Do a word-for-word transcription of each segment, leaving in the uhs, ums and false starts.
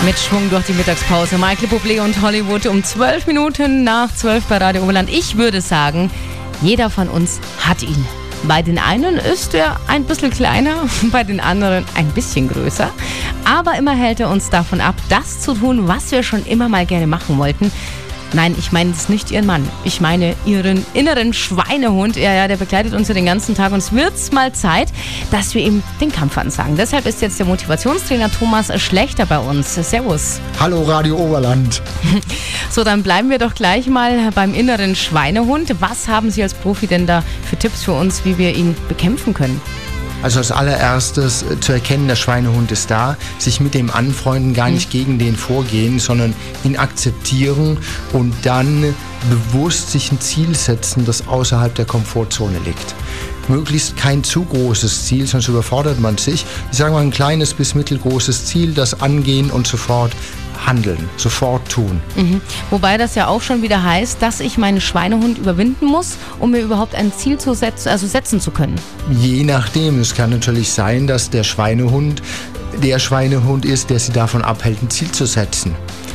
Mit Schwung durch die Mittagspause. Michael Bublé und Hollywood um zwölf Minuten nach zwölf bei Radio Oberland. Ich würde sagen, jeder von uns hat ihn. Bei den einen ist er ein bisschen kleiner, bei den anderen ein bisschen größer. Aber immer hält er uns davon ab, das zu tun, was wir schon immer mal gerne machen wollten. Nein, ich meine es nicht Ihren Mann. Ich meine Ihren inneren Schweinehund. Ja, ja, der begleitet uns ja den ganzen Tag. Und es wird mal Zeit, dass wir ihm den Kampf ansagen. Deshalb ist jetzt der Motivationstrainer Thomas Schlechter bei uns. Servus. Hallo Radio Oberland. So, dann bleiben wir doch gleich mal beim inneren Schweinehund. Was haben Sie als Profi denn da für Tipps für uns, wie wir ihn bekämpfen können? Also als allererstes zu erkennen, der Schweinehund ist da, sich mit dem anfreunden, gar nicht gegen den vorgehen, sondern ihn akzeptieren und dann bewusst sich ein Ziel setzen, das außerhalb der Komfortzone liegt. Möglichst kein zu großes Ziel, sonst überfordert man sich. Ich sage mal ein kleines bis mittelgroßes Ziel, das angehen und sofort handeln, sofort tun. Mhm. Wobei das ja auch schon wieder heißt, dass ich meinen Schweinehund überwinden muss, um mir überhaupt ein Ziel zu setzen, also setzen zu können. Je nachdem. Es kann natürlich sein, dass der Schweinehund der Schweinehund ist, der Sie davon abhält, ein Ziel zu setzen.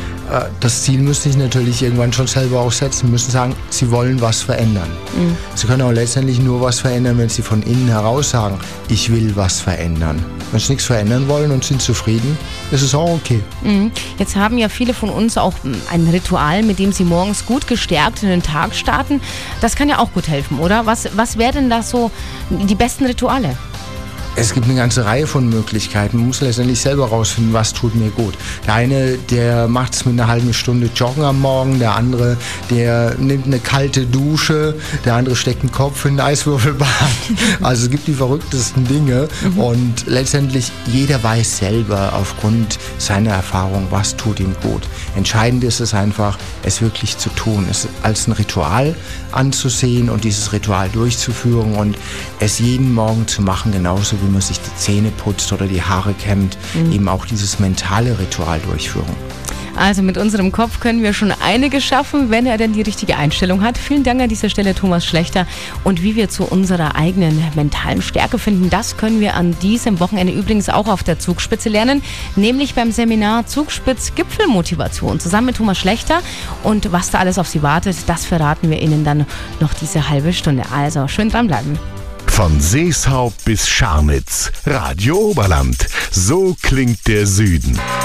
Das Ziel müssen Sie natürlich irgendwann schon selber auch setzen, müssen sagen, Sie wollen was verändern. Mhm. Sie können auch letztendlich nur was verändern, wenn Sie von innen heraus sagen, ich will was verändern. Wenn Sie nichts verändern wollen und sind zufrieden, ist es auch okay. Mhm. Jetzt haben ja viele von uns auch ein Ritual, mit dem sie morgens gut gestärkt in den Tag starten. Das kann ja auch gut helfen, oder? Was, was wären denn da so die besten Rituale? Es gibt eine ganze Reihe von Möglichkeiten. Man muss letztendlich selber rausfinden, was tut mir gut. Der eine, der macht es mit einer halben Stunde Joggen am Morgen. Der andere, der nimmt eine kalte Dusche. Der andere steckt den Kopf in ein Eiswürfelbad. Also es gibt die verrücktesten Dinge. Mhm. Und letztendlich, jeder weiß selber aufgrund seiner Erfahrung, was tut ihm gut. Entscheidend ist es einfach, es wirklich zu tun. Es als ein Ritual anzusehen und dieses Ritual durchzuführen und es jeden Morgen zu machen, genauso wie wie man sich die Zähne putzt oder die Haare kämmt, mhm. eben auch dieses mentale Ritual durchführen. Also mit unserem Kopf können wir schon einiges schaffen, wenn er denn die richtige Einstellung hat. Vielen Dank an dieser Stelle, Thomas Schlechter. Und wie wir zu unserer eigenen mentalen Stärke finden, das können wir an diesem Wochenende übrigens auch auf der Zugspitze lernen, nämlich beim Seminar Zugspitz Gipfelmotivation zusammen mit Thomas Schlechter. Und was da alles auf Sie wartet, das verraten wir Ihnen dann noch diese halbe Stunde. Also schön dranbleiben. Von Seeshaupt bis Scharnitz, Radio Oberland. So klingt der Süden.